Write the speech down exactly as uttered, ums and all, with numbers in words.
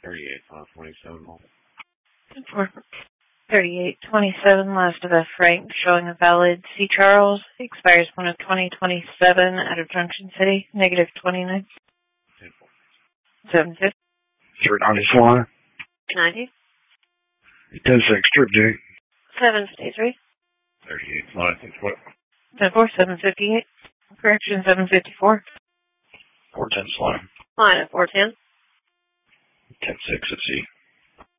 thirty-eight, five twenty-seven. For thirty-eight twenty-seven, last of F. Frank, showing a valid C. Charles, expires one of twenty twenty-seven out of Junction City, negative twenty-nine. seven fifty. three ninety-four. ninety. ten six, trip J. seven fifty-three. thirty-eight, five twenty-four. ten four, seven fifty-eight. Correction, seven fifty-four. four ten, slime. Line at four ten. ten six at C.